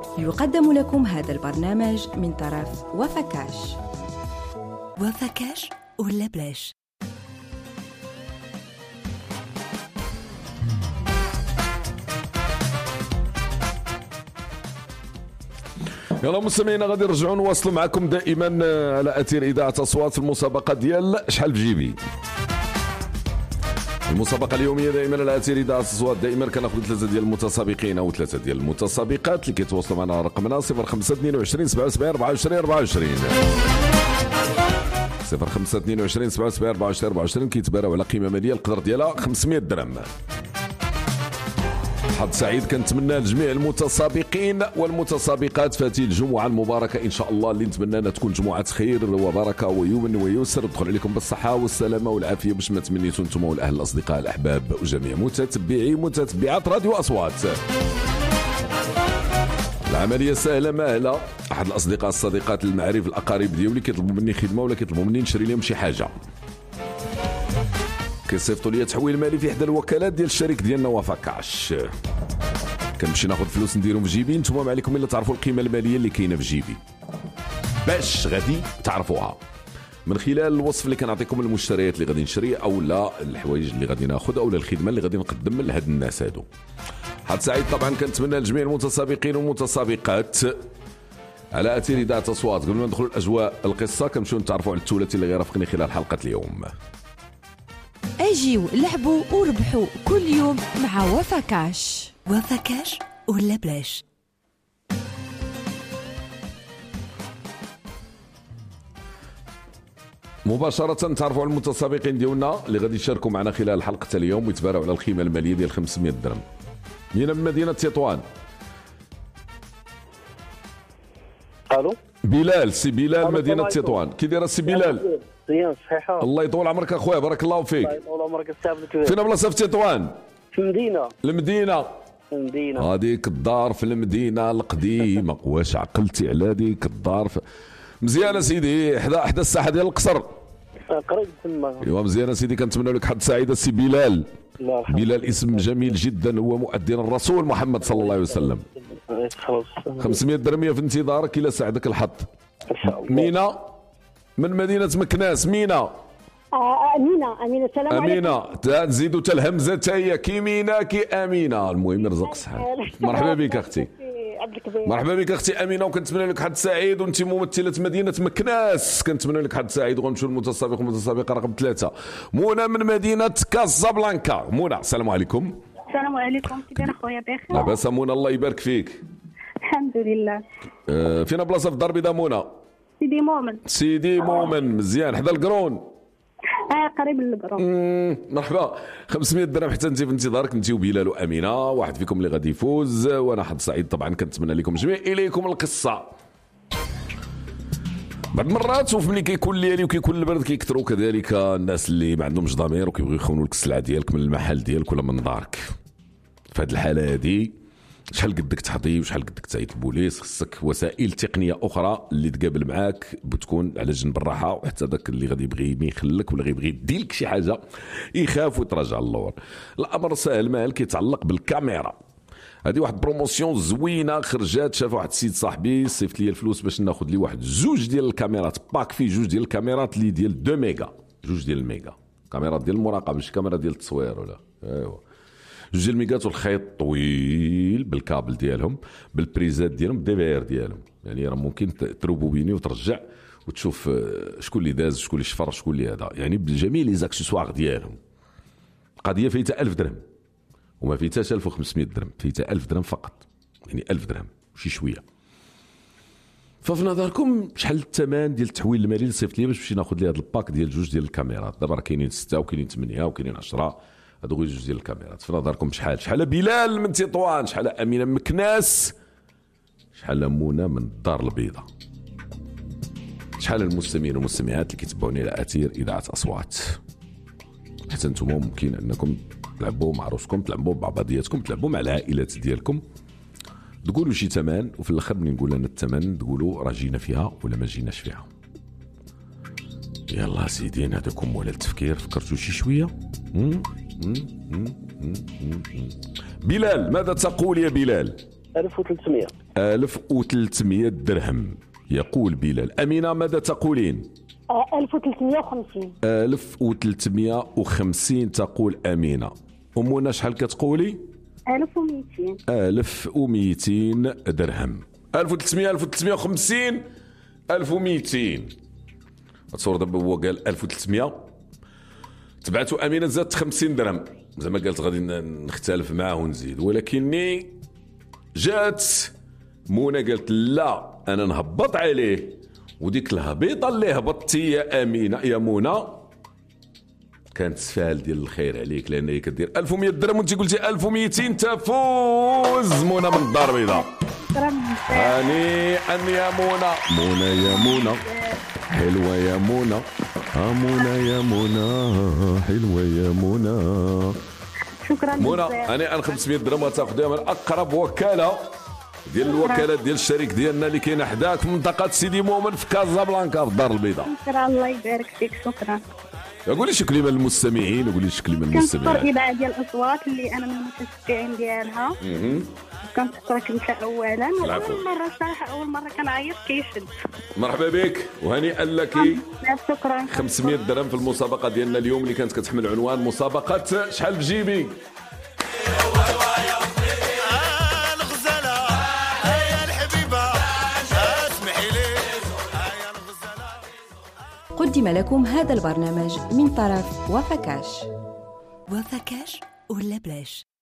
يقدم لكم هذا البرنامج من طرف وفكاش. وفكاش ولا بلاش؟ يلا مستمعينا، غادي نرجعوا نواصلوا معكم دائما على اثير اذاعه اصوات في المسابقه ديال شحال في جيبي. المسابقه اليوميه دائما على اثير اذاعه اصوات، دائما كناخذ 3 ديال المتسابقين او 3 ديال المتسابقات اللي كيتواصلوا معنا على رقمنا 0522 77 24 24 0522 77 24 24. كيتباراو على قيمه ماليه القدر ديالها 500 درهم. حظ سعيد كنتمنى لجميع المتسابقين والمتسابقات فاتي الجمعة المباركة إن شاء الله، اللي نتمنى أنها تكون جمعة خير وبركة ويمن ويسر، تدخل عليكم بالصحة والسلامة والعافية باش ما تمنيتوا انتم والأهل الأصدقاء الأحباب وجميع متتبعات راديو أصوات. العملية سهلة ماهلة. أحد الأصدقاء الصديقات المعارف الأقارب ديالي كيطلبوا مني خدمة ولا كيطلبوا مني نشري لهم شي حاجة، كيصيفطوا لي تحويل مالي في احدى الوكالات ديال الشريك ديالنا وفكاش. كنمشي ناخذ فلوس نديرهم في جيبي. نتوما ما عليكم الا تعرفوا القيمه الماليه اللي كاينه في جيبي باش غادي تعرفوها من خلال الوصف اللي كنعطيكم المشتريات اللي غادي نشري او لا الحوايج اللي غادي ناخذ او الخدمه اللي غادي نقدم لهاد الناس هادو. حظ سعيد طبعا كنتمنى لجميع المتسابقين والمتسابقات على اثير اذاعه اصوات. قبل ما ندخلوا الاجواء القصه كنمشيو نتعرفوا على الثلاثي اللي غيرافقني خلال حلقه اليوم. اجيو لعبوا وربحوا كل يوم مع وفكاش. وفكاش ولا بلاش؟ مباشرة نتعرفوا على المتسابقين ديالنا اللي غادي يشاركوا معنا خلال حلقة اليوم ويتباراو على القيمة المالية ديال 500 درهم. من مدينة تطوان. الو بلال، سي بلال مدينة تطوان. كي داير السي بلال؟ مزيان صحيحة. الله يطول عمرك اخويا، بارك الله فيك. الله يطول عمرك السابق كبير. فين بلاصة في تطوان؟ في المدينة. المدينة هذيك الدار في المدينة القديمة. واش عقلتي على ديك الدار مزيانة سيدي، حدا الساحة ديال القصر قريب تما. ايوا مزيانة سيدي، كنتمنى لك حظ سعيد السي بلال. بلال اسم جميل جدا، هو مؤذن الرسول محمد صلى الله عليه وسلم. 500 درهم في انتظارك الى ساعدك الحظ. مينا من مدينة مكناس. مينا أمينة السلام عليكم. أمينة تزيدوا الهمزة تاهي كي مينا كي أمينة. المهم يرزق الصحة. مرحبا بك أختي. مرحبا بك أختي أمينة، وكنتمنى لك حظ سعيد، وأنت ممثلة مدينة مكناس كنتمنى لك حظ سعيد. وغنمشيو للمتسابق والمتسابقة رقم 3 منى من مدينة كازابلانكا. منى السلام عليكم. السلام عليكم، كي داير أخويا؟ بخير لاباس منى الله يبارك فيك. الحمد لله. فينا بلاصة في الدار البيضاء منى؟ سيدي مؤمن مزيان حدا القرون. قريب للقرون. مرحبا. 500 درهم حتى انت في انتظارك، انت وبلال وامينه، واحد فيكم اللي غادي يفوز وانا حظ سعيد. طبعا كنتمنى لكم جميع اليكم القصه. بعض المرات شوف ملي كيكون الليالي وكيكون البرد كيكثروا كذلك الناس اللي ما عندهمش ضمير وكيبغيو يخونوا لك السلعه ديالك من المحل ديالك ولا من دارك. في هذه الحاله هذه شحال قدك تحظي وشحال قدك تعيط البوليس، خصك وسائل تقنيه اخرى اللي تقابل معاك بتكون على جنب الراحه، وحتى داك اللي غادي يبغي يخلك ولا غيبغي يدي لك شي حاجه يخاف ويتراجع اللور. الامر سهل مال كيتعلق بالكاميرا. هذه واحد بروموسيون زوينه خرجات، شاف واحد السيد صاحبي صيفط لي الفلوس باش ناخذ لي واحد 2 ديال الكاميرات، باك فيه 2 ديال الكاميرات اللي ديال 2 ميجا، 2 ديال الميجا كاميرا ديال المراقبه ماشي كاميرا ديال التصوير ولا ايوا 2 ديال الميجات، والخيط طويل بالكابل ديالهم بالبريزات ديالهم بالدي في ار ديالهم. يعني راه ممكن تروبوبيني وترجع وتشوف شكون اللي داز شكون اللي شفر شكون اللي هذا، يعني بجميع لي زاكسيسوار ديالهم. قضيه فيها 1000 درهم وما فيتاش 1500 درهم، فيها 1000 درهم فقط، يعني 1000 درهم شي شويه. ففي نظركم شحال الثمن ديال التحويل المالي اللي صيفط لي باش نمشي ناخذ لي هذا الباك ديال 2 ديال الكاميرات؟ دابا راه كاينين 6 وكاينين 8 وكاينين 10، هادو غير 2 ديال الكاميرات. في نظركم شحال بلال من تطوان، شحال امينه من مكناس، شحال منى من الدار البيضاء، شحال المستمعين والمستمعات اللي كيتبعوني على اثير اذاعه اصوات؟ حتى نتوما ممكن انكم تلعبوا مع روسكم، تلعبوا مع بعضياتكم، تلعبوا مع العائلات ديالكم، تقولوا شي ثمن وفي الاخر ملي نقول انا الثمن تقولوا راه جينا فيها ولا ما جيناش فيها. يلا سيدي هذاكم ولا التفكير، فكرتوا شي شويه؟ بلال ماذا تقول يا بلال؟ 1300. 1300 درهم. يقول بلال. أمينة ماذا تقولين؟ 1350. 1350 تقول أمينة. أمنا شحال كتقولي؟ 1200. 1200 درهم. 1300 1350 1200. تصور دابا هو قال 1300 تبعتو أمينة زادت 50 درهم زعما قالت غادي نختلف معاه ونزيد، ولكني جات منى قالت لا أنا نهبط عليه، وديك الهبيطة اللي هبطتي يا أمينة يا منى كانت سفال ديال الخير عليك، لأن هي كدير 1100 درهم وانت قلتي 1200. تفوز منى من الدار البيضاء. هنيئا يا منى. منى يا منى حلوة يا منى. منى يا منى حلوة يا منى. شكرا منى هنيئا 500 درهم غتاخذيها من أقرب وكالة ديال الوكالات ديال الشريك ديالنا اللي كاينه حداك في منطقة سيدي مؤمن في كازابلانكا في الدار البيضاء. شكرا الله يبارك فيك. شكرا. قولي شي كلمة للمستمعين، قولي شي كلمة كنشكر للمستمعين. إذاعة ديال الأصوات اللي أنا من المتشجعين ديالها. كنشكرك أنت أولا. أول مرة صراحة أول مرة كنعيط كيشد. مرحبا بك وهنيئا لك. شكرا. 500 درهم في المسابقة ديالنا اليوم اللي كانت كتحمل عنوان مسابقة شحال في جيبي. قدم لكم هذا البرنامج من طرف وفكاش. وفكاش ولا بلاش.